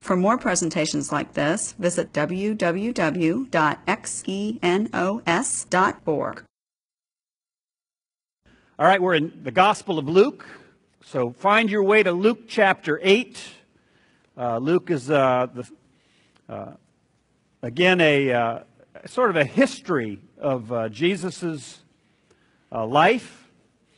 For more presentations like this, visit www.xenos.org. All right, we're in the Gospel of Luke, so find your way to Luke chapter 8. Luke is, again, a sort of a history of Jesus' life.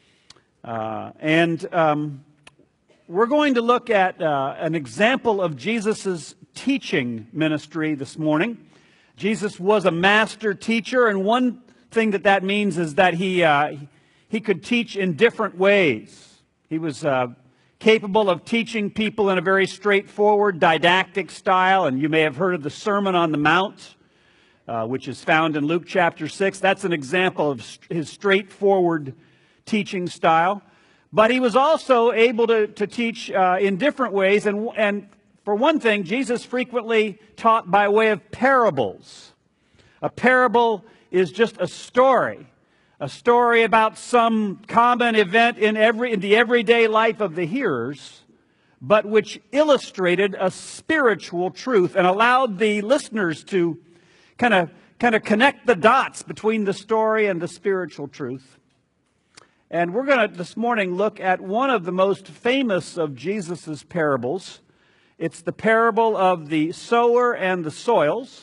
And we're going to look at an example of Jesus' teaching ministry this morning. Jesus was a master teacher, and one thing that means is that he could teach in different ways. He was capable of teaching people in a very straightforward, didactic style, and you may have heard of the Sermon on the Mount, which is found in Luke chapter 6. That's an example of his straightforward teaching style. But he was also able to teach in different ways, and for one thing, Jesus frequently taught by way of parables. A parable is just a story about some common event in the everyday life of the hearers, but which illustrated a spiritual truth and allowed the listeners to kind of connect the dots between the story and the spiritual truth. And we're going to this morning look at one of the most famous of Jesus' parables. It's the parable of the sower and the soils.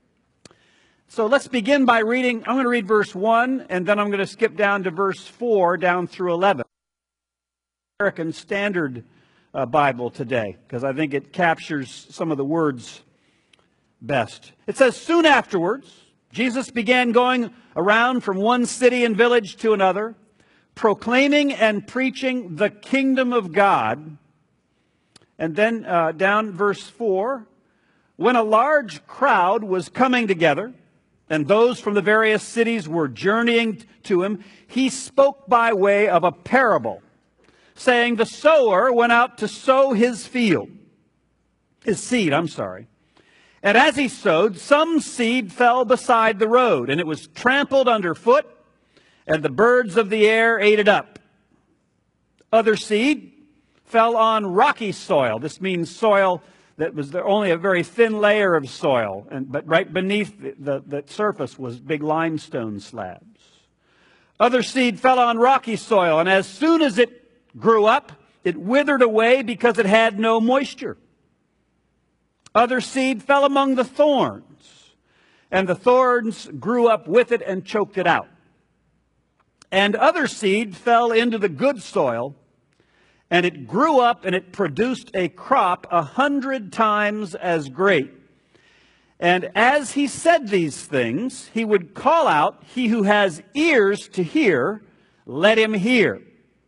So let's begin by reading. I'm going to read verse 1, and then I'm going to skip down to verse 4, down through 11. American Standard Bible today, because I think it captures some of the words best. It says, "Soon afterwards, Jesus began going around from one city and village to another, proclaiming and preaching the kingdom of God." And then down verse 4, "When a large crowd was coming together, and those from the various cities were journeying to him, he spoke by way of a parable, saying, the sower went out to sow his seed. And as he sowed, some seed fell beside the road, and it was trampled underfoot, and the birds of the air ate it up. Other seed fell on rocky soil." This means soil that was only a very thin layer of soil, but right beneath the surface was big limestone slabs. "Other seed fell on rocky soil, and as soon as it grew up, it withered away because it had no moisture. Other seed fell among the thorns, and the thorns grew up with it and choked it out. And other seed fell into the good soil, and it grew up and it produced a crop 100 times as great. And as he said these things, he would call out, 'He who has ears to hear, let him hear.'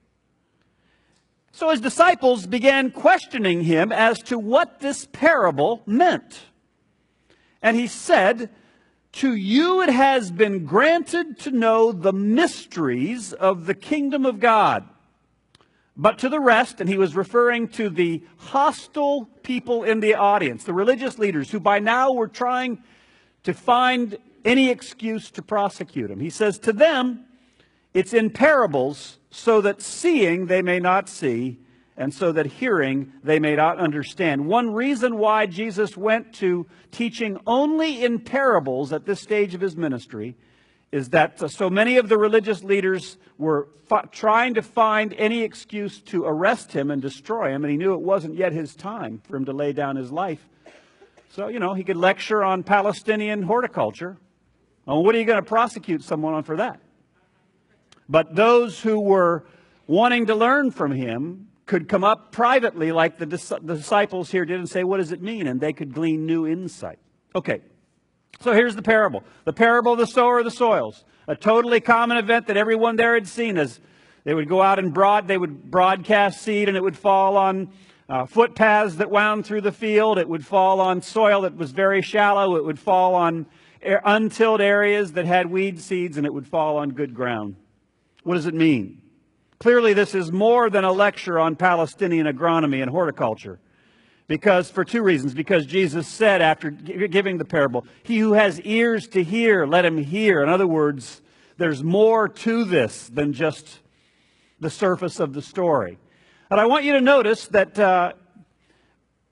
So his disciples began questioning him as to what this parable meant. And he said, 'To you it has been granted to know the mysteries of the kingdom of God. But to the rest,'" and he was referring to the hostile people in the audience, the religious leaders who by now were trying to find any excuse to prosecute him. He says, "To them, it's in parables, so that seeing they may not see, and so that hearing they may not understand." One reason why Jesus went to teaching only in parables at this stage of his ministry is that so many of the religious leaders were trying to find any excuse to arrest him and destroy him, and he knew it wasn't yet his time for him to lay down his life. So, he could lecture on Palestinian horticulture. Well, what are you going to prosecute someone on for that? But those who were wanting to learn from him could come up privately like the disciples here did and say, "What does it mean?" And they could glean new insight. Okay, so here's the parable. The parable of the sower of the soils. A totally common event that everyone there had seen. As they would go out and they would broadcast seed, and it would fall on footpaths that wound through the field. It would fall on soil that was very shallow. It would fall on untilled areas that had weed seeds, and it would fall on good ground. What does it mean? Clearly, this is more than a lecture on Palestinian agronomy and horticulture. For two reasons. Because Jesus said after giving the parable, "He who has ears to hear, let him hear." In other words, there's more to this than just the surface of the story. And I want you to notice that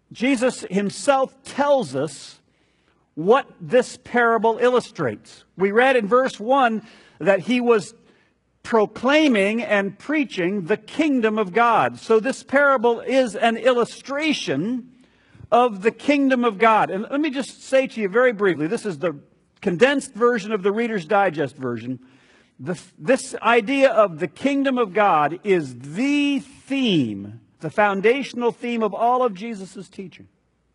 Jesus himself tells us what this parable illustrates. We read in verse 1 that he was proclaiming and preaching the kingdom of God. So this parable is an illustration of the kingdom of God. And let me just say to you very briefly, this is the condensed version of the Reader's Digest version. This idea of the kingdom of God is the theme, the foundational theme of all of Jesus' teaching.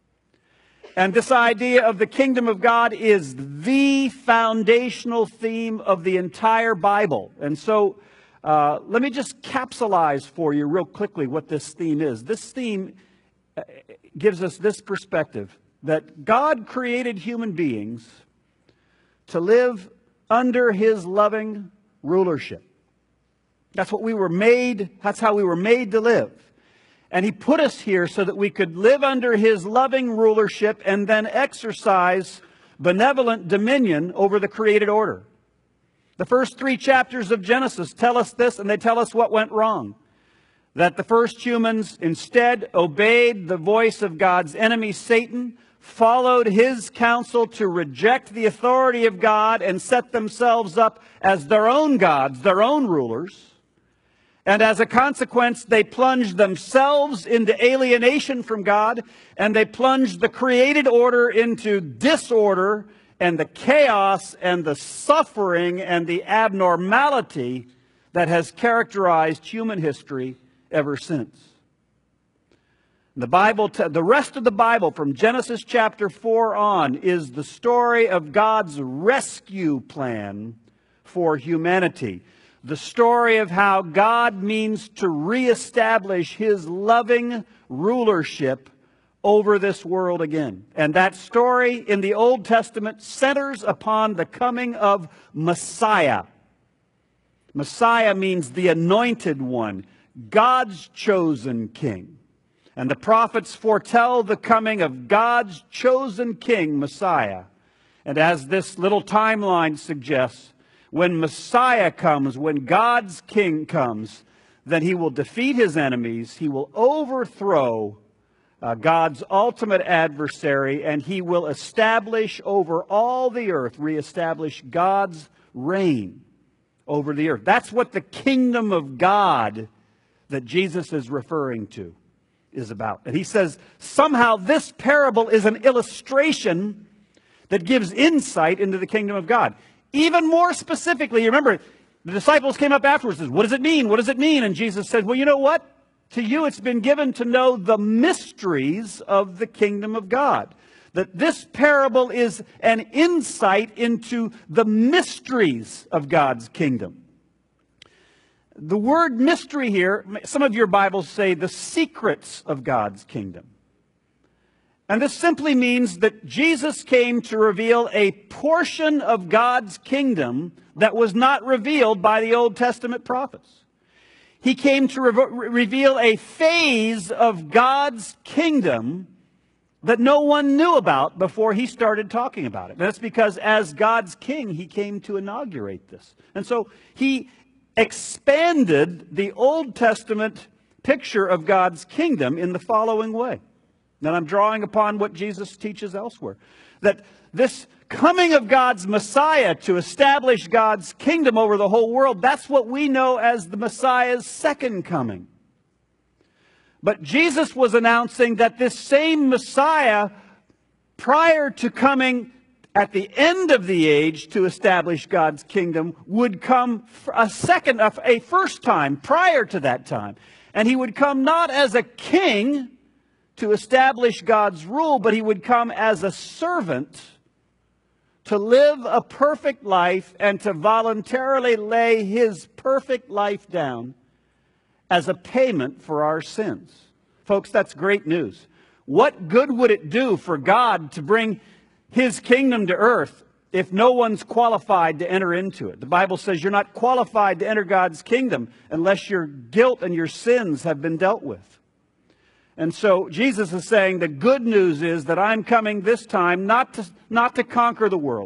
And this idea of the kingdom of God is the foundational theme of the entire Bible. And so let me just capsulize for you real quickly what this theme is. This theme gives us this perspective, that God created human beings to live under his loving rulership. That's what we were made, that's how we were made to live. And he put us here so that we could live under his loving rulership and then exercise benevolent dominion over the created order. The first 3 chapters of Genesis tell us this, and they tell us what went wrong. That the first humans instead obeyed the voice of God's enemy, Satan, followed his counsel to reject the authority of God and set themselves up as their own gods, their own rulers. And as a consequence, they plunged themselves into alienation from God, and they plunged the created order into disorder and the chaos and the suffering and the abnormality that has characterized human history ever since. The rest of the Bible, from Genesis chapter 4 on, is the story of God's rescue plan for humanity. The story of how God means to reestablish his loving rulership over this world again. And that story in the Old Testament centers upon the coming of Messiah. Messiah means the anointed one, God's chosen king. And the prophets foretell the coming of God's chosen king, Messiah. And as this little timeline suggests, when Messiah comes, when God's king comes, then he will defeat his enemies, he will overthrow God's ultimate adversary, and he will establish over all the earth, reestablish God's reign over the earth. That's what the kingdom of God that Jesus is referring to is about. And he says somehow this parable is an illustration that gives insight into the kingdom of God. Even more specifically, you remember, the disciples came up afterwards and said, what does it mean? What does it mean? And Jesus said, well, you know what? To you it's been given to know the mysteries of the kingdom of God. That this parable is an insight into the mysteries of God's kingdom. The word mystery here, some of your Bibles say the secrets of God's kingdom. And this simply means that Jesus came to reveal a portion of God's kingdom that was not revealed by the Old Testament prophets. He came to reveal a phase of God's kingdom that no one knew about before he started talking about it. And that's because as God's king, he came to inaugurate this. And so he expanded the Old Testament picture of God's kingdom in the following way. And I'm drawing upon what Jesus teaches elsewhere. That this coming of God's Messiah to establish God's kingdom over the whole world, that's what we know as the Messiah's second coming. But Jesus was announcing that this same Messiah, prior to coming at the end of the age to establish God's kingdom, would come a first time prior to that time. And he would come not as a king to establish God's rule, but he would come as a servant to live a perfect life and to voluntarily lay his perfect life down as a payment for our sins. Folks, that's great news. What good would it do for God to bring his kingdom to earth if no one's qualified to enter into it? The Bible says you're not qualified to enter God's kingdom unless your guilt and your sins have been dealt with. And so Jesus is saying the good news is that I'm coming this time not to conquer the world,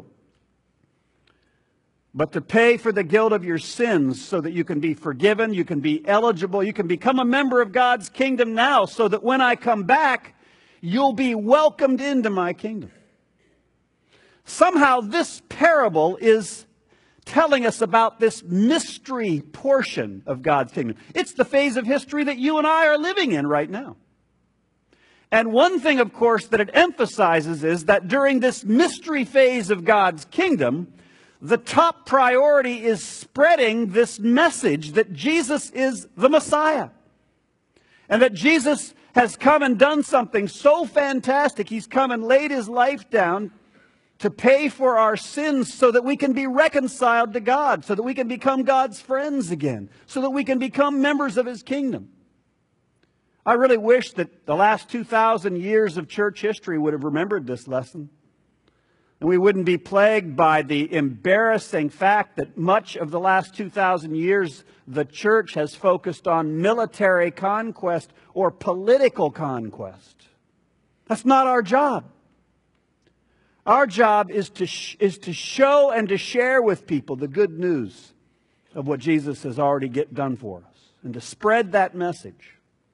but to pay for the guilt of your sins so that you can be forgiven, you can be eligible, you can become a member of God's kingdom now so that when I come back, you'll be welcomed into my kingdom. Somehow this parable is telling us about this mystery portion of God's kingdom. It's the phase of history that you and I are living in right now. And one thing, of course, that it emphasizes is that during this mystery phase of God's kingdom, the top priority is spreading this message that Jesus is the Messiah. And that Jesus has come and done something so fantastic. He's come and laid his life down to pay for our sins so that we can be reconciled to God, so that we can become God's friends again, so that we can become members of his kingdom. I really wish that the last 2,000 years of church history would have remembered this lesson. And we wouldn't be plagued by the embarrassing fact that much of the last 2,000 years the church has focused on military conquest or political conquest. That's not our job. Our job is to show and to share with people the good news of what Jesus has already done for us, and to spread that message.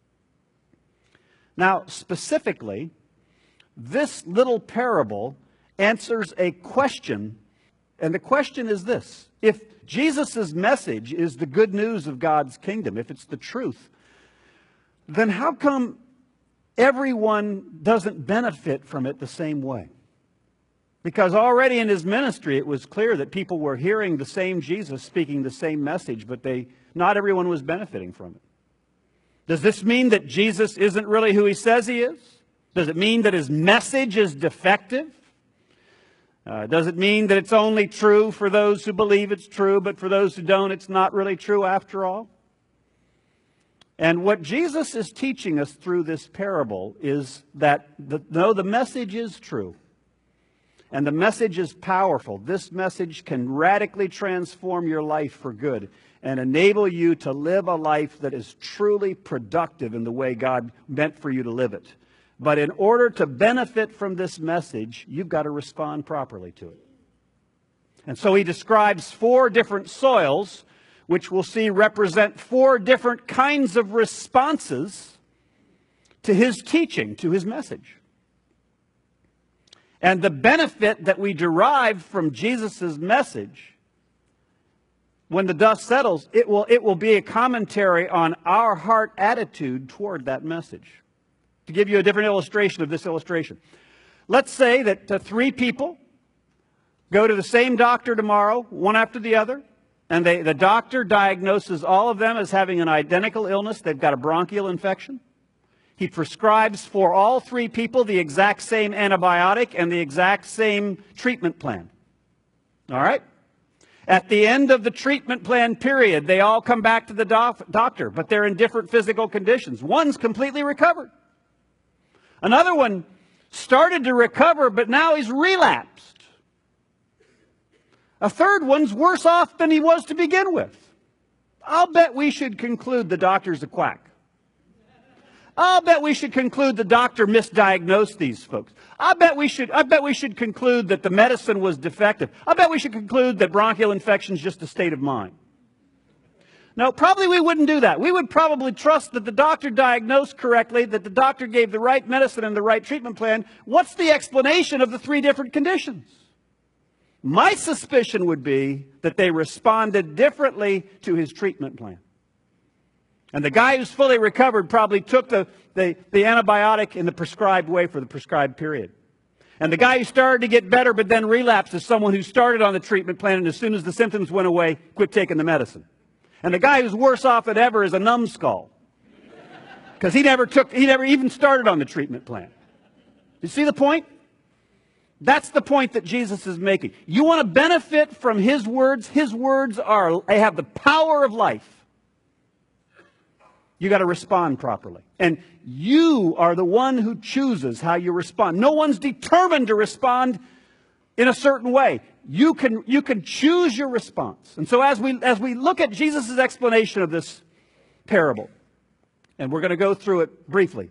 Now, specifically, this little parable answers a question, and the question is this: if Jesus' message is the good news of God's kingdom, if it's the truth, then how come everyone doesn't benefit from it the same way? Because already in his ministry, it was clear that people were hearing the same Jesus speaking the same message, but not everyone was benefiting from it. Does this mean that Jesus isn't really who he says he is? Does it mean that his message is defective? Does it mean that it's only true for those who believe it's true, but for those who don't, it's not really true after all? And what Jesus is teaching us through this parable is that the message is true. And the message is powerful. This message can radically transform your life for good and enable you to live a life that is truly productive in the way God meant for you to live it. But in order to benefit from this message, you've got to respond properly to it. And so he describes 4 different soils, which we'll see represent 4 different kinds of responses to his teaching, to his message. And the benefit that we derive from Jesus' message, when the dust settles, it will be a commentary on our heart attitude toward that message. To give you a different illustration of this illustration, let's say that 3 people go to the same doctor tomorrow, one after the other, and the doctor diagnoses all of them as having an identical illness. They've got a bronchial infection. He prescribes for all 3 people the exact same antibiotic and the exact same treatment plan. All right? At the end of the treatment plan period, they all come back to the doctor, but they're in different physical conditions. One's completely recovered. Another one started to recover, but now he's relapsed. A third one's worse off than he was to begin with. I'll bet we should conclude the doctor's a quack. I'll bet we should conclude the doctor misdiagnosed these folks. I bet we should conclude that the medicine was defective. I bet we should conclude that bronchial infection is just a state of mind. No, probably we wouldn't do that. We would probably trust that the doctor diagnosed correctly, that the doctor gave the right medicine and the right treatment plan. What's the explanation of the 3 different conditions? My suspicion would be that they responded differently to his treatment plan. And the guy who's fully recovered probably took the antibiotic in the prescribed way for the prescribed period. And the guy who started to get better but then relapsed is someone who started on the treatment plan and as soon as the symptoms went away, quit taking the medicine. And the guy who's worse off than ever is a numbskull. Because he never even started on the treatment plan. You see the point? That's the point that Jesus is making. You want to benefit from his words? His words they have the power of life. You got to respond properly. And you are the one who chooses how you respond. No one's determined to respond in a certain way. You can choose your response. And so as we look at Jesus' explanation of this parable, and we're going to go through it briefly,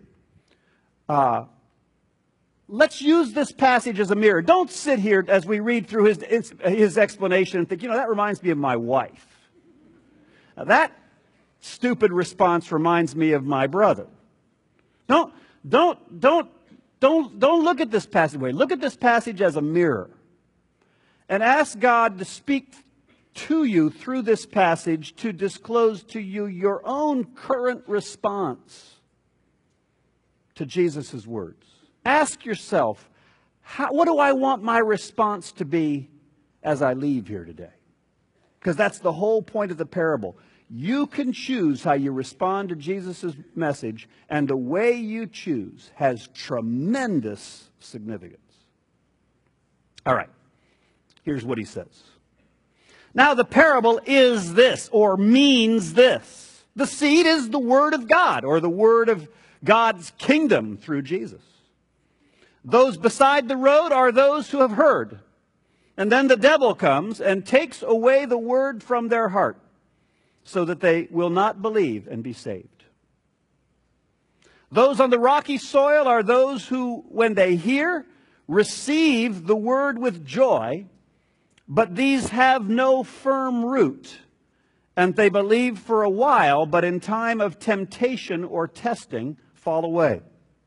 let's use this passage as a mirror. Don't sit here as we read through his explanation and think, that reminds me of my wife. Now, that stupid response reminds me of my brother. Don't Don't look at this passage away. Look at this passage as a mirror. And ask God to speak to you through this passage to disclose to you your own current response to Jesus' words. Ask yourself, what do I want my response to be as I leave here today? Because that's the whole point of the parable. You can choose how you respond to Jesus' message, and the way you choose has tremendous significance. All right, here's what he says. Now the parable is this, or means this. The seed is the word of God, or the word of God's kingdom through Jesus. Those beside the road are those who have heard. And then the devil comes and takes away the word from their heart, so that they will not believe and be saved. Those on the rocky soil are those who, when they hear, receive the word with joy, but these have no firm root, and they believe for a while, but in time of temptation or testing, fall away.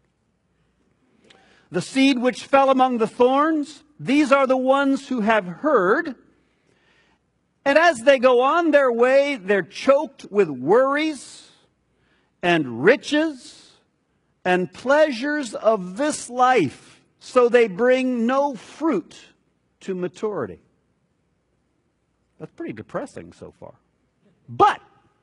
The seed which fell among the thorns, these are the ones who have heard, and as they go on their way, they're choked with worries and riches and pleasures of this life, so they bring no fruit to maturity. That's pretty depressing so far. But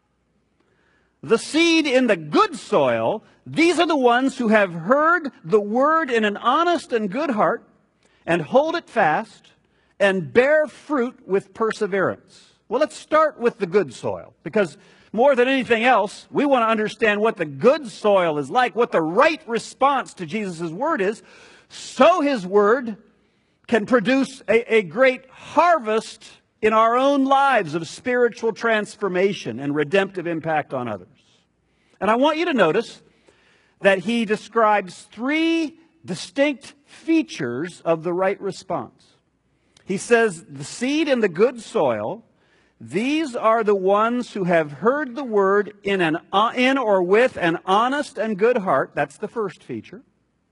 the seed in the good soil, these are the ones who have heard the word in an honest and good heart, and hold it fast, and bear fruit with perseverance. Well, let's start with the good soil, because more than anything else, we want to understand what the good soil is like, what the right response to Jesus' word is, so his word can produce a great harvest in our own lives of spiritual transformation and redemptive impact on others. And I want you to notice that he describes three distinct features of the right response. He says, the seed in the good soil, these are the ones who have heard the word in or with an honest and good heart. That's the first feature.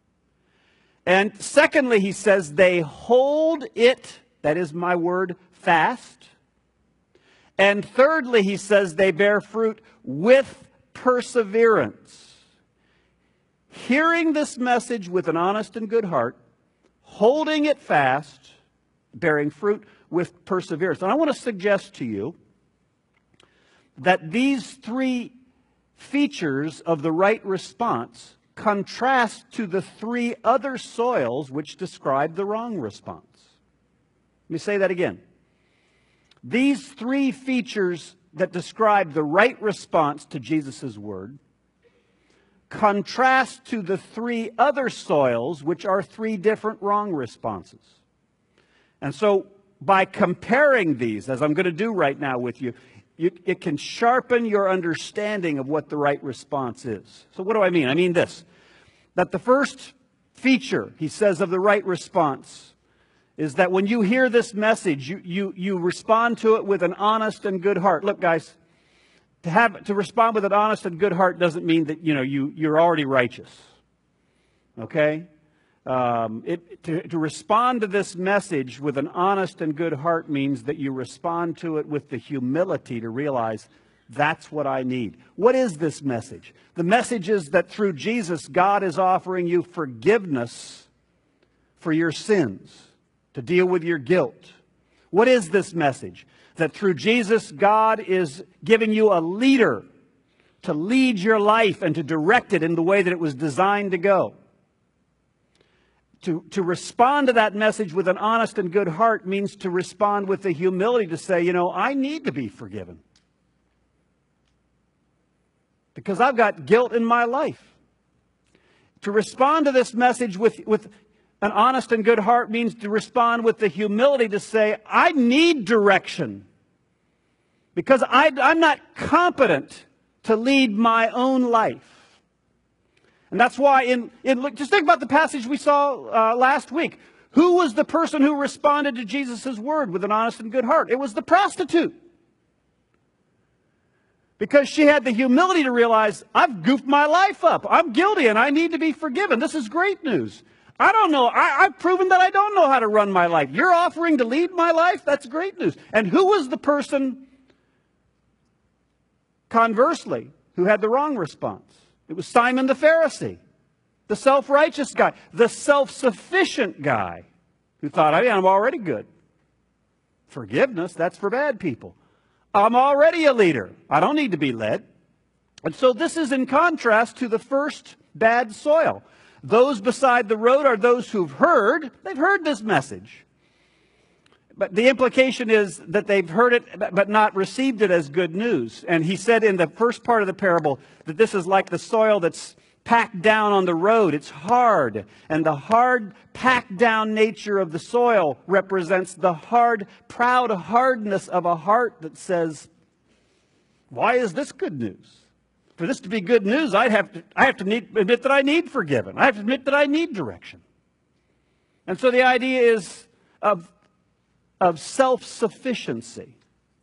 And secondly, he says, they hold it, that is my word, fast. And thirdly, he says, they bear fruit with perseverance. Hearing this message with an honest and good heart, holding it fast, bearing fruit with perseverance. And I want to suggest to you that these three features of the right response contrast to the three other soils which describe the wrong response. Let me say that again. These three features that describe the right response to Jesus' word contrast to the three other soils, which are three different wrong responses. And so, by comparing these, as I'm going to do right now with you, it can sharpen your understanding of what the right response is. So what do I mean? I mean this, that the first feature, he says, of the right response is that when you hear this message, you respond to it with an honest and good heart. Look, guys, to respond with an honest and good heart doesn't mean that you're already righteous. Okay? To respond to this message with an honest and good heart means that you respond to it with the humility to realize that's what I need. What is this message? The message is that through Jesus, God is offering you forgiveness for your sins, to deal with your guilt. What is this message? That through Jesus, God is giving you a leader to lead your life and to direct it in the way that it was designed to go. To respond to that message with an honest and good heart means to respond with the humility to say, I need to be forgiven. Because I've got guilt in my life. To respond to this message with an honest and good heart means to respond with the humility to say, I need direction. Because I'm not competent to lead my own life. And that's why, just think about the passage we saw last week. Who was the person who responded to Jesus' word with an honest and good heart? It was the prostitute. Because she had the humility to realize, I've goofed my life up. I'm guilty and I need to be forgiven. This is great news. I don't know. I've proven that I don't know how to run my life. You're offering to lead my life? That's great news. And who was the person, conversely, who had the wrong response? It was Simon the Pharisee, the self-righteous guy, the self-sufficient guy who thought, I'm already good. Forgiveness, that's for bad people. I'm already a leader. I don't need to be led. And so this is in contrast to the first bad soil. Those beside the road are those who've heard. They've heard this message. But the implication is that they've heard it but not received it as good news. And he said in the first part of the parable that this is like the soil that's packed down on the road. It's hard. And the hard, packed down nature of the soil represents the hard, proud hardness of a heart that says, why is this good news? For this to be good news, I have to admit that I need forgiven. I have to admit that I need direction. And so the idea is of self-sufficiency.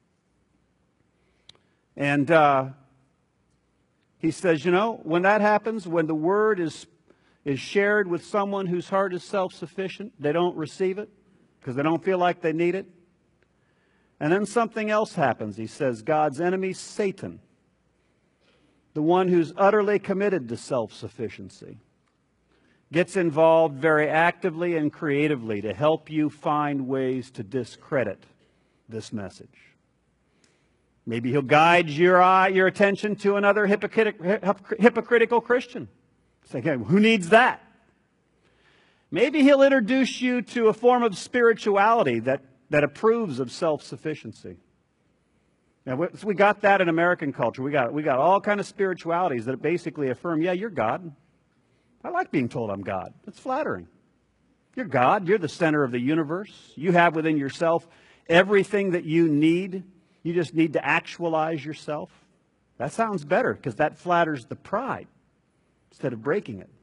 And he says, when that happens, when the word is shared with someone whose heart is self-sufficient, they don't receive it because they don't feel like they need it. And then something else happens. He says, God's enemy, Satan, the one who's utterly committed to self-sufficiency, gets involved very actively and creatively to help you find ways to discredit this message. Maybe he'll guide your attention to another hypocritical Christian. Say, okay, who needs that? Maybe he'll introduce you to a form of spirituality that approves of self-sufficiency. Now, we got that in American culture. We got all kind of spiritualities that basically affirm, yeah, you're God. I like being told I'm God. It's flattering. You're God. You're the center of the universe. You have within yourself everything that you need. You just need to actualize yourself. That sounds better because that flatters the pride instead of breaking it.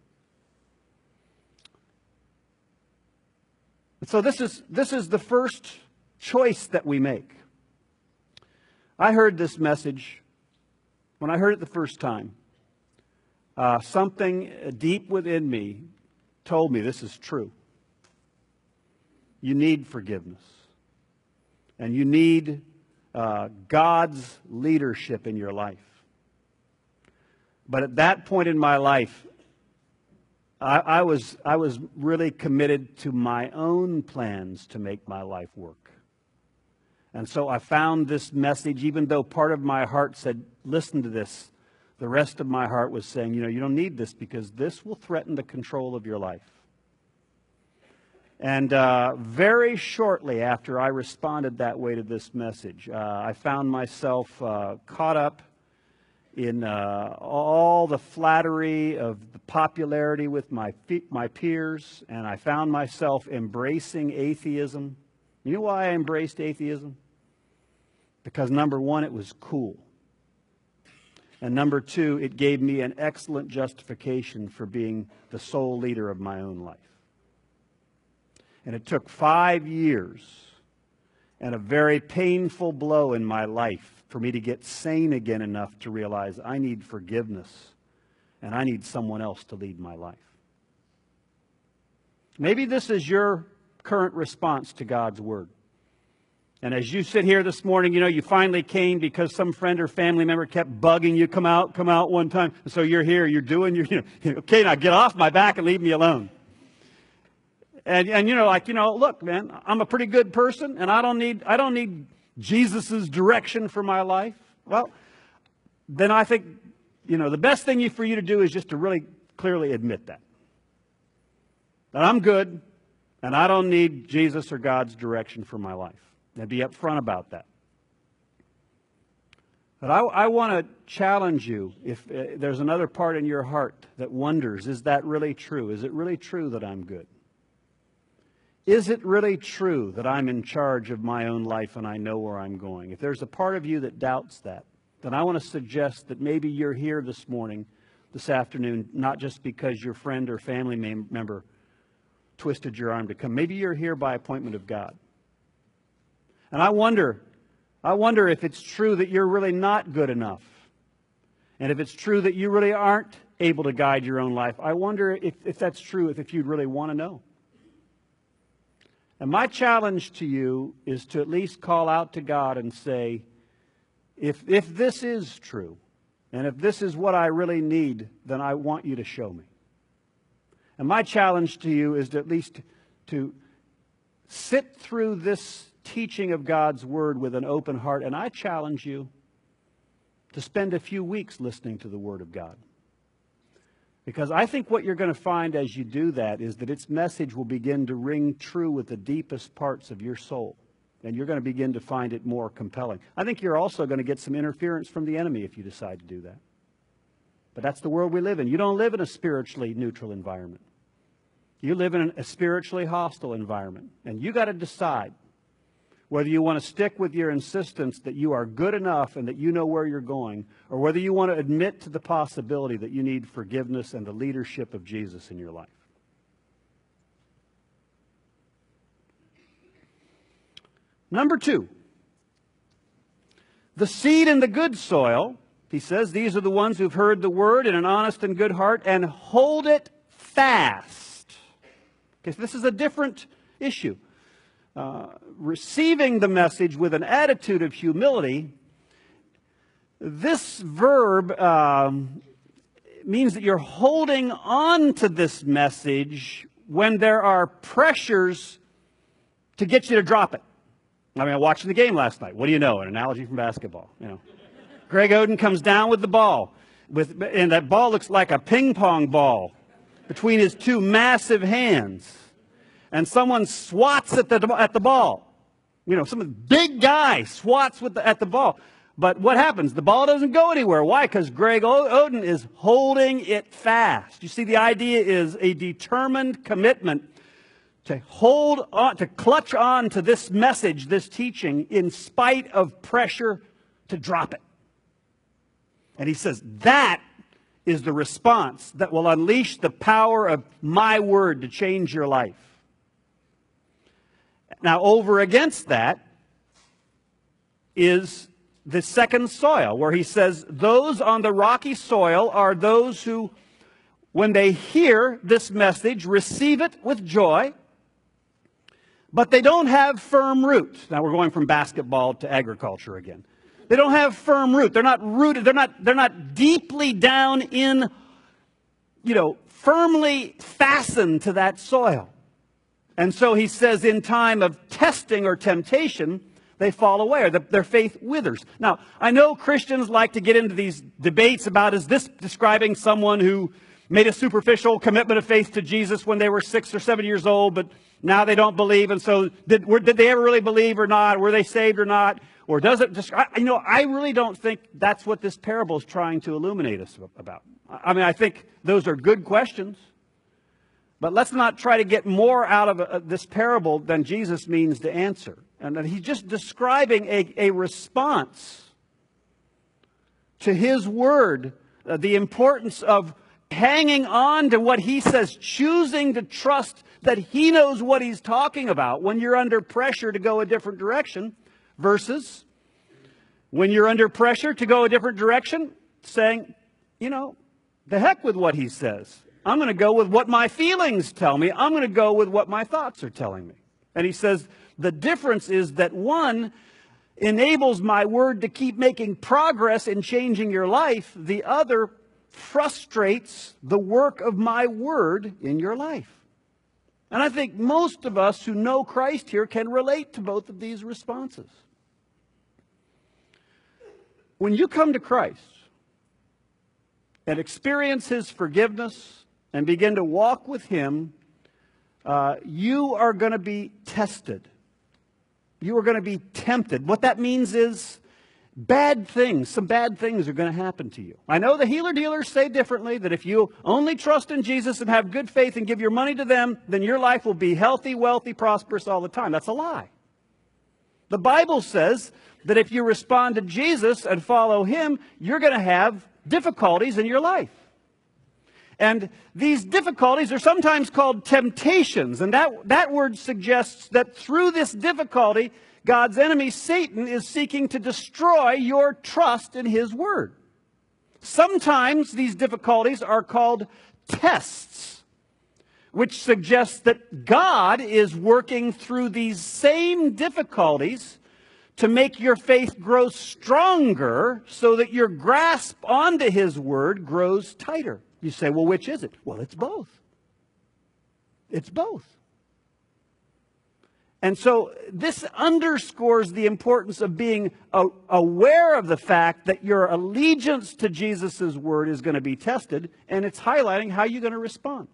And so this is the first choice that we make. I heard this message, when I heard it the first time, something deep within me told me this is true. You need forgiveness. And you need God's leadership in your life. But at that point in my life, I was really committed to my own plans to make my life work. And so I found this message, even though part of my heart said, listen to this, the rest of my heart was saying, you don't need this because this will threaten the control of your life. And very shortly after I responded that way to this message, I found myself caught up in all the flattery of the popularity with my peers, and I found myself embracing atheism. You know why I embraced atheism? Because number one, it was cool. And number two, it gave me an excellent justification for being the sole leader of my own life. And it took 5 years and a very painful blow in my life for me to get sane again enough to realize I need forgiveness and I need someone else to lead my life. Maybe this is your current response to God's Word. And as you sit here this morning, you finally came because some friend or family member kept bugging you, come out one time. And so you're here, you're doing your, okay, now get off my back and leave me alone. And look, man, I'm a pretty good person and I don't need Jesus' direction for my life. Well, then I think, the best thing for you to do is just to really clearly admit that I'm good and I don't need Jesus or God's direction for my life. And be upfront about that. But I want to challenge you, if there's another part in your heart that wonders, is that really true? Is it really true that I'm good? Is it really true that I'm in charge of my own life and I know where I'm going? If there's a part of you that doubts that, then I want to suggest that maybe you're here this afternoon, not just because your friend or family member twisted your arm to come. Maybe you're here by appointment of God. And I wonder if it's true that you're really not good enough. And if it's true that you really aren't able to guide your own life. I wonder if that's true, if you'd really want to know. And my challenge to you is to at least call out to God and say, if this is true, and if this is what I really need, then I want you to show me. And my challenge to you is to at least to sit through this teaching of God's Word with an open heart. And I challenge you to spend a few weeks listening to the Word of God. Because I think what you're going to find as you do that is that its message will begin to ring true with the deepest parts of your soul. And you're going to begin to find it more compelling. I think you're also going to get some interference from the enemy if you decide to do that. But that's the world we live in. You don't live in a spiritually neutral environment. You live in a spiritually hostile environment. And you got to decide whether you want to stick with your insistence that you are good enough and that you know where you're going, or whether you want to admit to the possibility that you need forgiveness and the leadership of Jesus in your life. Number 2, the seed in the good soil. He says, these are the ones who've heard the word in an honest and good heart and hold it fast. Okay, so this is a different issue. Receiving the message with an attitude of humility, this verb means that you're holding on to this message when there are pressures to get you to drop it. I mean, watching the game last night. What do you know? An analogy from basketball. You know, Greg Oden comes down with the ball, and that ball looks like a ping pong ball between his two massive hands, and someone swats at the ball. You know, some big guy swats at the ball. But what happens? The ball doesn't go anywhere. Why? Because Greg Oden is holding it fast. You see, the idea is a determined commitment to hold on, to clutch on to this message, this teaching, in spite of pressure to drop it. And he says that is the response that will unleash the power of my word to change your life. Now, over against that is the second soil, where he says, those on the rocky soil are those who, when they hear this message, receive it with joy, but they don't have firm root. Now we're going from basketball to agriculture again. They don't have firm root. They're not rooted. They're not deeply down in, firmly fastened to that soil. And so he says in time of testing or temptation, they fall away, or their faith withers. Now, I know Christians like to get into these debates about, is this describing someone who made a superficial commitment of faith to Jesus when they were 6 or 7 years old, but now they don't believe, and so did they ever really believe or not? Were they saved or not? Or does it describe, I really don't think that's what this parable is trying to illuminate us about. I mean, I think those are good questions. But let's not try to get more out of this parable than Jesus means to answer. And he's just describing a response to his word, the importance of hanging on to what he says, choosing to trust that he knows what he's talking about when you're under pressure to go a different direction, versus when you're under pressure to go a different direction, saying, the heck with what he says. I'm going to go with what my feelings tell me. I'm going to go with what my thoughts are telling me. And he says, the difference is that one enables my word to keep making progress in changing your life. The other frustrates the work of my word in your life. And I think most of us who know Christ here can relate to both of these responses. When you come to Christ and experience his forgiveness and begin to walk with him, you are going to be tested. You are going to be tempted. What that means is some bad things are going to happen to you. I know the healer-dealers say differently, that if you only trust in Jesus and have good faith and give your money to them, then your life will be healthy, wealthy, prosperous all the time. That's a lie. The Bible says that if you respond to Jesus and follow him, you're going to have difficulties in your life. And these difficulties are sometimes called temptations. And that word suggests that through this difficulty, God's enemy, Satan, is seeking to destroy your trust in his word. Sometimes these difficulties are called tests, which suggests that God is working through these same difficulties to make your faith grow stronger so that your grasp onto His Word grows tighter. You say, well, which is it? Well, it's both. It's both. And so this underscores the importance of being aware of the fact that your allegiance to Jesus' Word is going to be tested, and it's highlighting how you're going to respond.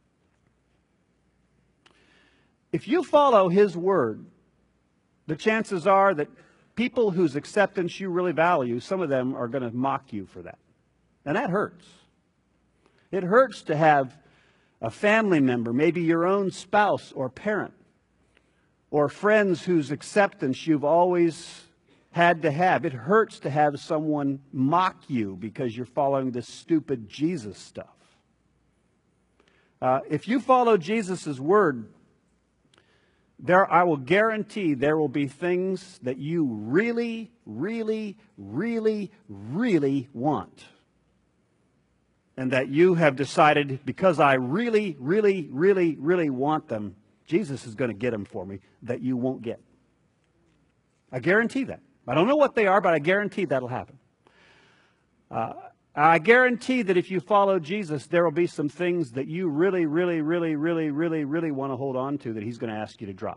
If you follow His Word, the chances are that people whose acceptance you really value, some of them are going to mock you for that. And that hurts. It hurts to have a family member, maybe your own spouse or parent, or friends whose acceptance you've always had to have. It hurts to have someone mock you because you're following this stupid Jesus stuff. If you follow Jesus' Word, I will guarantee there will be things that you really, really, really, really want. And that you have decided, because I really, really, really, really want them, Jesus is going to get them for me, that you won't get. I guarantee that. I don't know what they are, but I guarantee that'll happen. I guarantee that if you follow Jesus, there will be some things that you really, really, really, really, really, really want to hold on to that He's going to ask you to drop.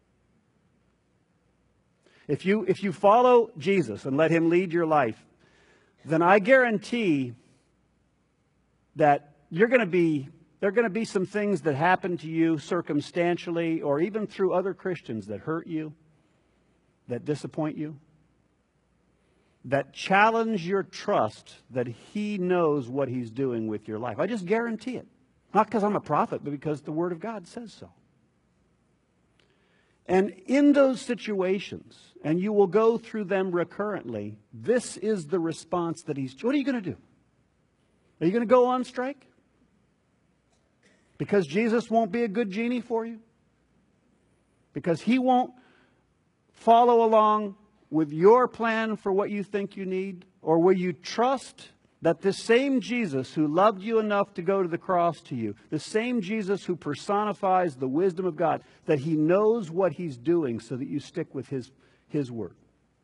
If you follow Jesus and let Him lead your life, then I guarantee that there are going to be some things that happen to you circumstantially or even through other Christians that hurt you, that disappoint you, that challenge your trust that He knows what He's doing with your life. I just guarantee it. Not because I'm a prophet, but because the Word of God says so. And in those situations, and you will go through them recurrently, this is the response that what are you going to do? Are you going to go on strike? Because Jesus won't be a good genie for you? Because He won't follow along with your plan for what you think you need? Or will you trust that this same Jesus who loved you enough to go to the cross to you, the same Jesus who personifies the wisdom of God, that He knows what He's doing so that you stick with His Word?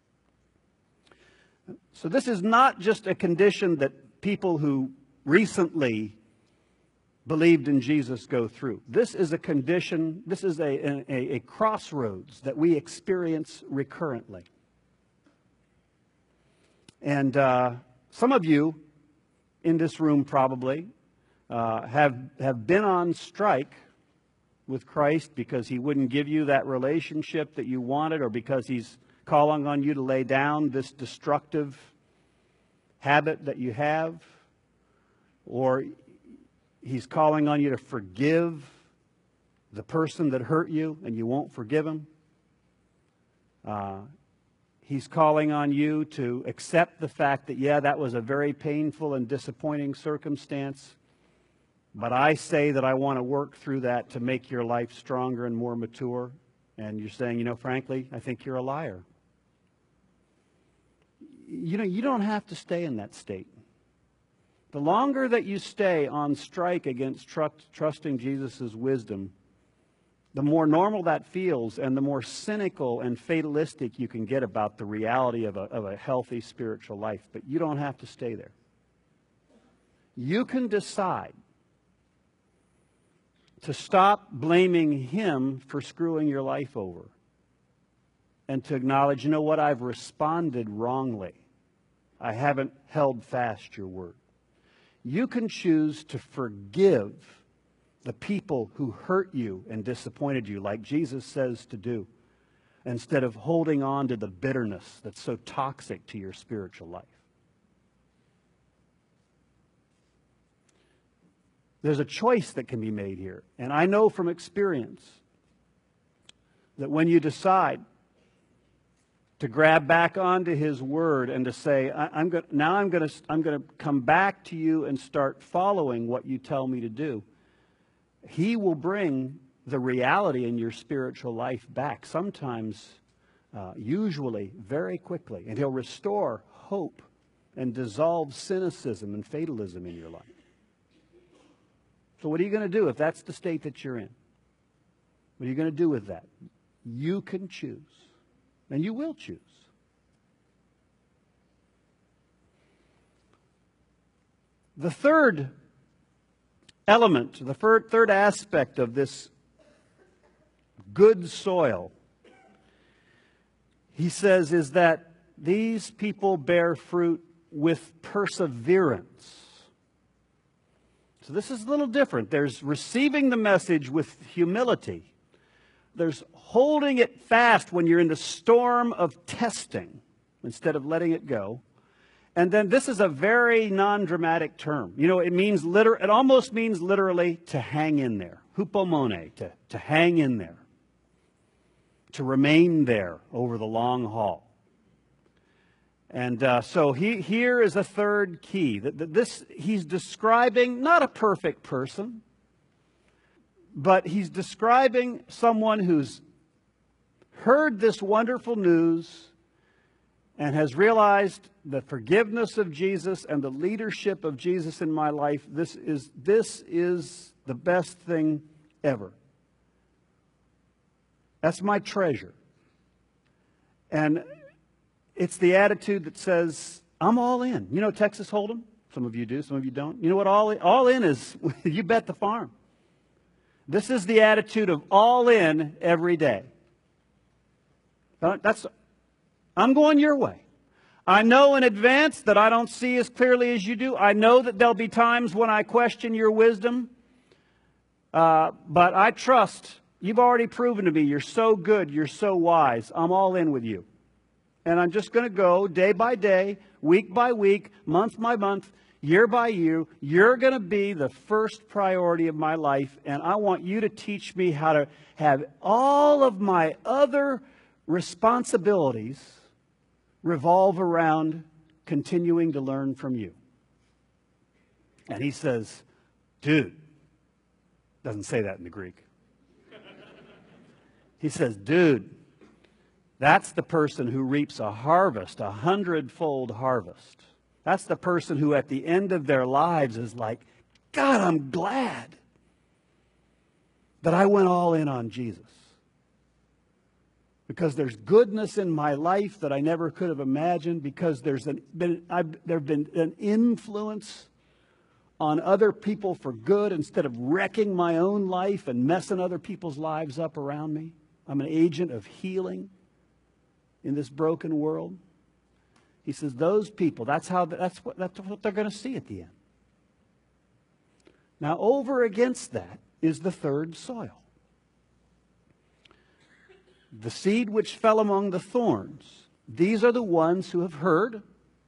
So this is not just a condition that people who recently believed in Jesus go through. This is a condition, this is a crossroads that we experience recurrently. And some of you in this room probably have been on strike with Christ because He wouldn't give you that relationship that you wanted, or because He's calling on you to lay down this destructive habit that you have, or He's calling on you to forgive the person that hurt you and you won't forgive him. He's calling on you to accept the fact that, yeah, that was a very painful and disappointing circumstance, but I say that I want to work through that to make your life stronger and more mature. And you're saying, you know, frankly, I think you're a liar. You know, you don't have to stay in that state. The longer that you stay on strike against trusting Jesus' wisdom, the more normal that feels and the more cynical and fatalistic you can get about the reality of a healthy spiritual life. But you don't have to stay there. You can decide to stop blaming Him for screwing your life over and to acknowledge, you know what, I've responded wrongly. I haven't held fast your word. You can choose to forgive the people who hurt you and disappointed you, like Jesus says to do, instead of holding on to the bitterness that's so toxic to your spiritual life. There's a choice that can be made here. And I know from experience that when you decide to grab back onto His Word and to say, I'm going to come back to you and start following what you tell me to do, He will bring the reality in your spiritual life back, sometimes, usually, very quickly. And He'll restore hope and dissolve cynicism and fatalism in your life. So what are you going to do if that's the state that you're in? What are you going to do with that? You can choose. And you will choose. The third element, the third aspect of this good soil, he says, is that these people bear fruit with perseverance. So this is a little different. There's receiving the message with humility. There's holding it fast when you're in the storm of testing instead of letting it go. And then this is a very non-dramatic term. You know, it almost means literally to hang in there. Hupomone, to hang in there. To remain there over the long haul. And so here is a third key. He's describing not a perfect person, but he's describing someone who's heard this wonderful news and has realized the forgiveness of Jesus and the leadership of Jesus in my life. This is the best thing ever. That's my treasure. And it's the attitude that says, I'm all in. You know Texas Hold'em? Some of you do, some of you don't. You know what all in is? You bet the farm. This is the attitude of all in every day. I'm going your way. I know in advance that I don't see as clearly as you do. I know that there'll be times when I question your wisdom. But I trust. You've already proven to me you're so good, you're so wise. I'm all in with you. And I'm just going to go day by day, week by week, month by month, year by year. You're going to be the first priority of my life. And I want you to teach me how to have all of my other responsibilities revolve around continuing to learn from you. And he says, dude, doesn't say that in the Greek. He says, dude, that's the person who reaps a harvest, 100-fold harvest. That's the person who at the end of their lives is like, God, I'm glad that I went all in on Jesus. Because there's goodness in my life that I never could have imagined, because there's been an influence on other people for good instead of wrecking my own life and messing other people's lives up around me. I'm an agent of healing in this broken world. He says those people, that's what they're going to see at the end. Now over against that is the third soil. The seed which fell among the thorns. These are the ones who have heard,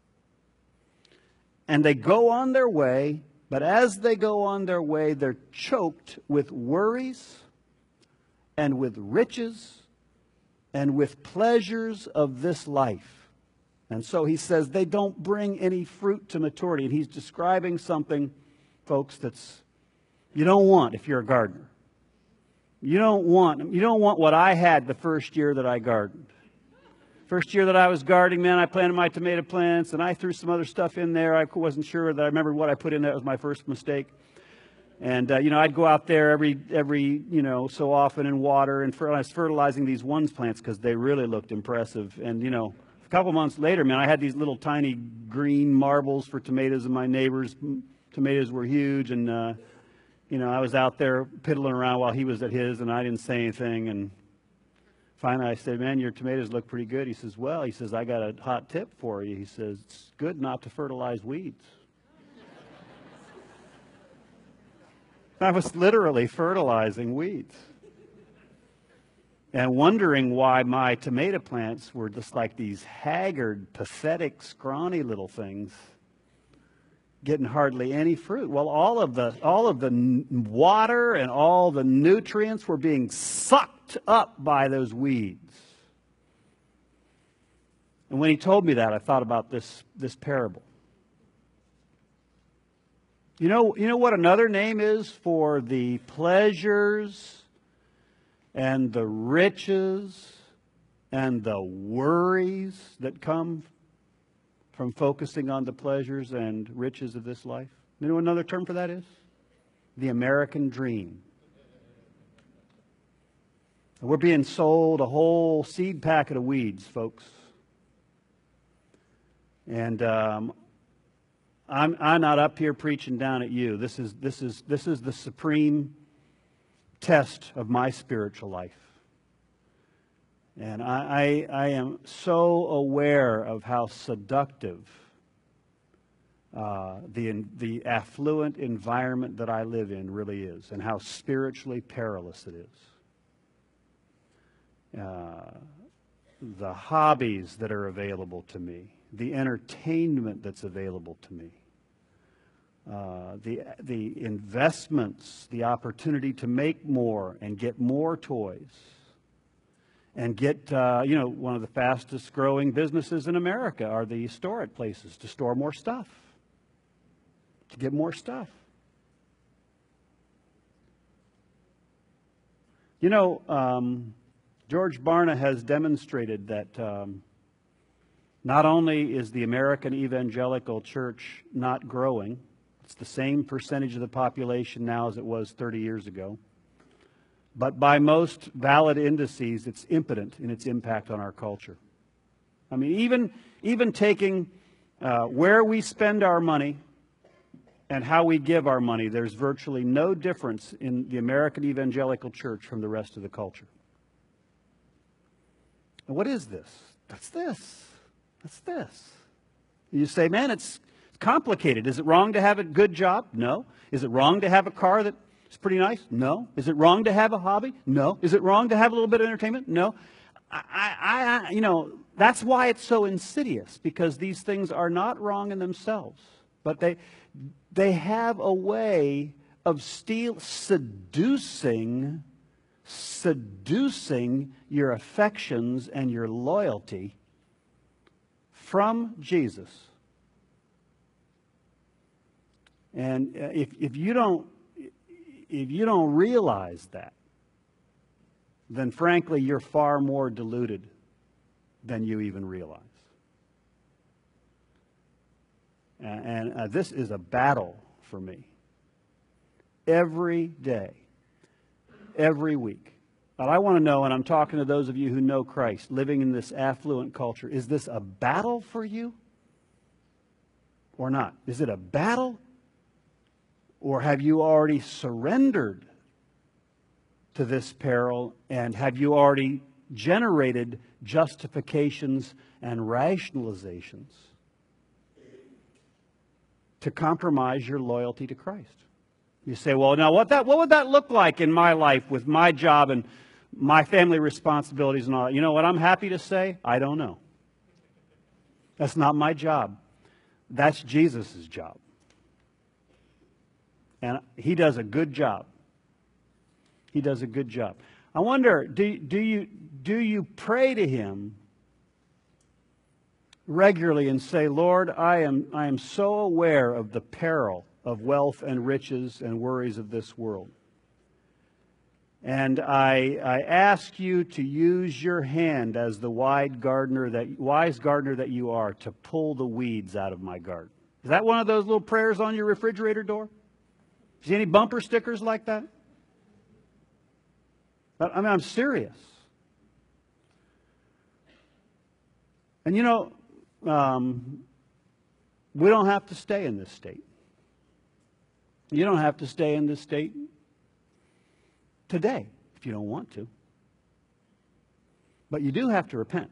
and they go on their way, but as they go on their way, they're choked with worries and with riches and with pleasures of this life. And so he says they don't bring any fruit to maturity. And he's describing something, folks, that's you don't want if you're a gardener. You don't want what I had the first year that I gardened. First year that I was gardening, man, I planted my tomato plants, and I threw some other stuff in there. I wasn't sure that I remembered what I put in there. That was my first mistake. And, I'd go out there every so often and water, and I was fertilizing these ones plants because they really looked impressive. And, a couple months later, man, I had these little tiny green marbles for tomatoes, and my neighbors' tomatoes were huge, and, I was out there piddling around while he was at his, and I didn't say anything. And finally I said, man, your tomatoes look pretty good. He says, well, I got a hot tip for you. He says, it's good not to fertilize weeds. I was literally fertilizing weeds and wondering why my tomato plants were just like these haggard, pathetic, scrawny little things, getting hardly any fruit. Well, all of the water and all the nutrients were being sucked up by those weeds. And when he told me that, I thought about this parable. You know what another name is for the pleasures and the riches and the worries that come from focusing on the pleasures and riches of this life? You know what another term for that is? The American dream. We're being sold a whole seed packet of weeds, folks. And I'm not up here preaching down at you. This is the supreme test of my spiritual life. And I am so aware of how seductive the affluent environment that I live in really is, and how spiritually perilous it is. The hobbies that are available to me, the entertainment that's available to me, the investments, the opportunity to make more and get more toys, and get, one of the fastest growing businesses in America are the storage places to store more stuff, to get more stuff. George Barna has demonstrated that not only is the American evangelical church not growing, it's the same percentage of the population now as it was 30 years ago, but by most valid indices, it's impotent in its impact on our culture. I mean, even taking where we spend our money and how we give our money, there's virtually no difference in the American evangelical church from the rest of the culture. And what is this? That's this. That's this. You say, man, it's complicated. Is it wrong to have a good job? No. Is it wrong to have a car that's pretty nice? No. Is it wrong to have a hobby? No. Is it wrong to have a little bit of entertainment? No. That's why it's so insidious, because these things are not wrong in themselves, but they have a way of seducing your affections and your loyalty from Jesus. And if you don't realize that, then frankly you're far more deluded than you even realize. And this is a battle for me. Every day, every week. But I want to know, and I'm talking to those of you who know Christ, living in this affluent culture, is this a battle for you or not? Is it a battle? Or have you already surrendered to this peril, and have you already generated justifications and rationalizations to compromise your loyalty to Christ? You say, well, now what would that look like in my life with my job and my family responsibilities and all that? You know what I'm happy to say? I don't know. That's not my job. That's Jesus' job. And he does a good job. He does a good job. I wonder, do you pray to him regularly and say, Lord, I am so aware of the peril of wealth and riches and worries of this world. And I ask you to use your hand as the wise gardener that you are, to pull the weeds out of my garden. Is that one of those little prayers on your refrigerator door? See any bumper stickers like that? I mean, I'm serious. And we don't have to stay in this state. You don't have to stay in this state today if you don't want to. But you do have to repent.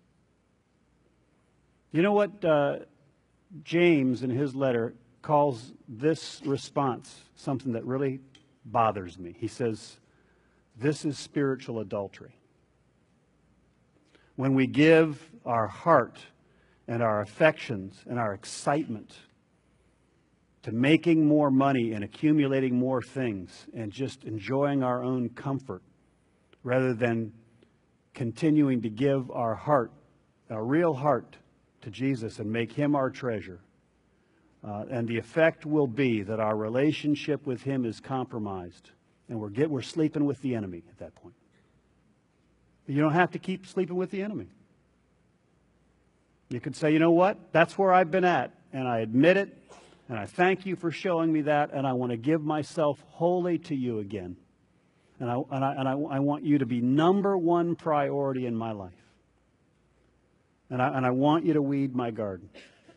You know what James in his letter calls this response something that really bothers me. He says, this is spiritual adultery. When we give our heart and our affections and our excitement to making more money and accumulating more things and just enjoying our own comfort, rather than continuing to give our heart, our real heart, to Jesus and make him our treasure. And the effect will be that our relationship with him is compromised, and we're sleeping with the enemy at that point. But you don't have to keep sleeping with the enemy. You could say, you know what? That's where I've been at, and I admit it, and I thank you for showing me that, and I want to give myself wholly to you again. And I want you to be number one priority in my life. And I want you to weed my garden.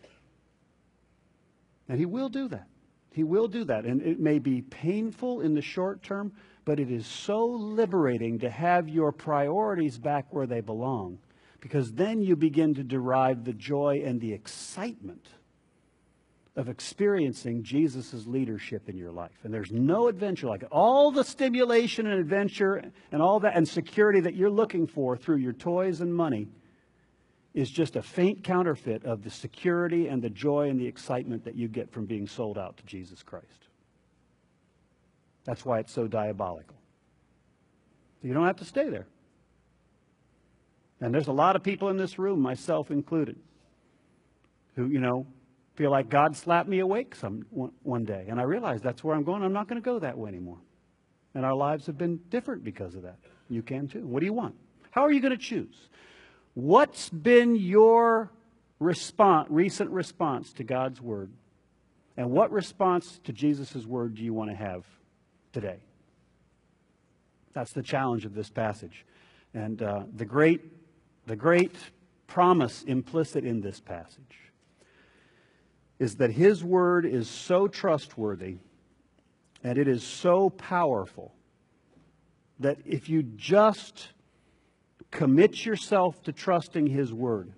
And he will do that. He will do that. And it may be painful in the short term, but it is so liberating to have your priorities back where they belong. Because then you begin to derive the joy and the excitement of experiencing Jesus' leadership in your life. And there's no adventure like it. All the stimulation and adventure and all that and security that you're looking for through your toys and money is just a faint counterfeit of the security and the joy and the excitement that you get from being sold out to Jesus Christ. That's why it's so diabolical. You don't have to stay there. And there's a lot of people in this room, myself included, who, feel like God slapped me awake one day. And I realized that's where I'm going. I'm not going to go that way anymore. And our lives have been different because of that. You can too. What do you want? How are you going to choose? What's been your recent response to God's Word? And what response to Jesus' Word do you want to have today? That's the challenge of this passage. And the great promise implicit in this passage is that His Word is so trustworthy and it is so powerful that if you just commit yourself to trusting His Word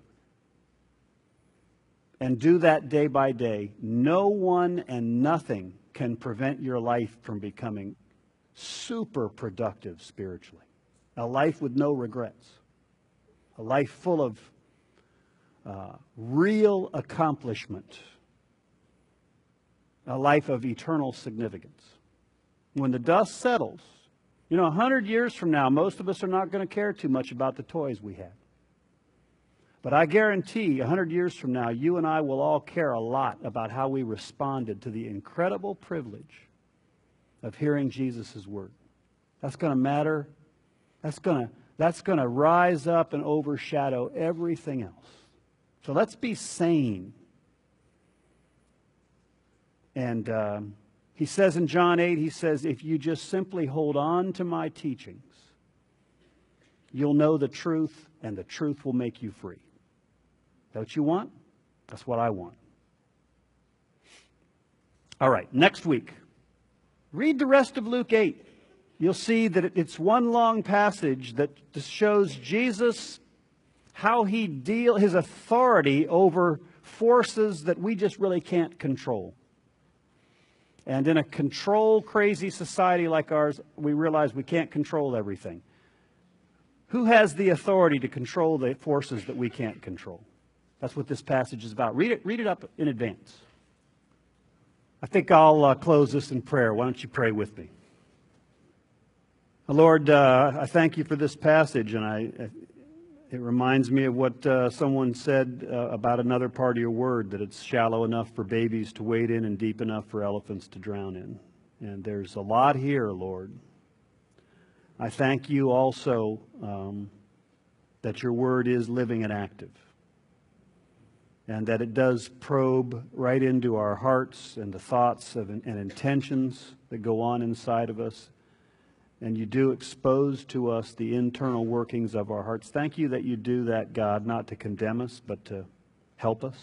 and do that day by day, no one and nothing can prevent your life from becoming super productive spiritually. A life with no regrets. A life full of real accomplishment. A life of eternal significance. When the dust settles, 100 years from now, most of us are not going to care too much about the toys we had. But I guarantee 100 years from now, you and I will all care a lot about how we responded to the incredible privilege of hearing Jesus' Word. That's going to matter. That's going to rise up and overshadow everything else. So let's be sane. And he says in John 8, he says, if you just simply hold on to my teachings, you'll know the truth, and the truth will make you free. Is that what you want? That's what I want. All right, next week, read the rest of Luke 8. You'll see that it's one long passage that shows Jesus, how he his authority over forces that we just really can't control. And in a control-crazy society like ours, we realize we can't control everything. Who has the authority to control the forces that we can't control? That's what this passage is about. Read it up in advance. I think I'll close this in prayer. Why don't you pray with me? Lord, I thank you for this passage, and it reminds me of what someone said about another part of your word, that it's shallow enough for babies to wade in and deep enough for elephants to drown in. And there's a lot here, Lord. I thank you also that your word is living and active, and that it does probe right into our hearts and the thoughts and intentions that go on inside of us. And you do expose to us the internal workings of our hearts. Thank you that you do that, God, not to condemn us, but to help us.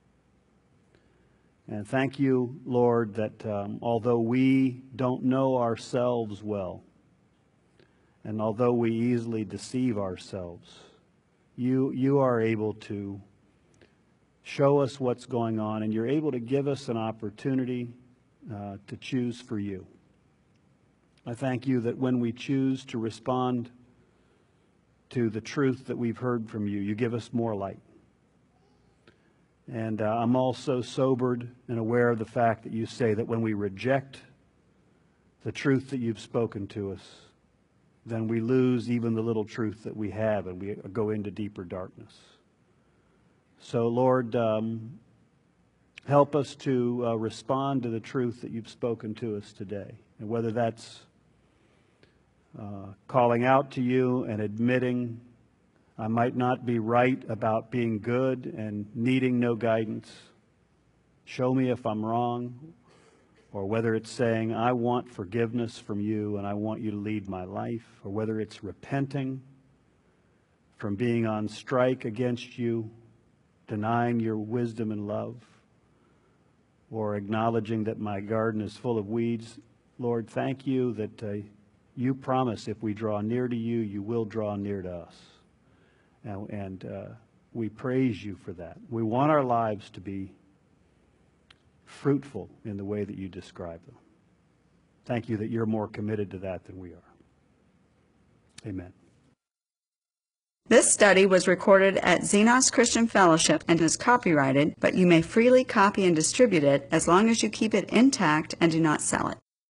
And thank you, Lord, that although we don't know ourselves well, and although we easily deceive ourselves, you are able to show us what's going on, and you're able to give us an opportunity to choose for you. I thank you that when we choose to respond to the truth that we've heard from you, you give us more light. And I'm also sobered and aware of the fact that you say that when we reject the truth that you've spoken to us, then we lose even the little truth that we have, and we go into deeper darkness. So, Lord, help us to respond to the truth that you've spoken to us today. And whether that's calling out to you and admitting I might not be right about being good and needing no guidance. Show me if I'm wrong, or whether it's saying, I want forgiveness from you and I want you to lead my life, or whether it's repenting from being on strike against you, denying your wisdom and love, or acknowledging that my garden is full of weeds. Lord, thank you that you promise if we draw near to you, you will draw near to us. And we praise you for that. We want our lives to be fruitful in the way that you describe them. Thank you that you're more committed to that than we are. Amen. This study was recorded at Xenos Christian Fellowship and is copyrighted, but you may freely copy and distribute it as long as you keep it intact and do not sell it.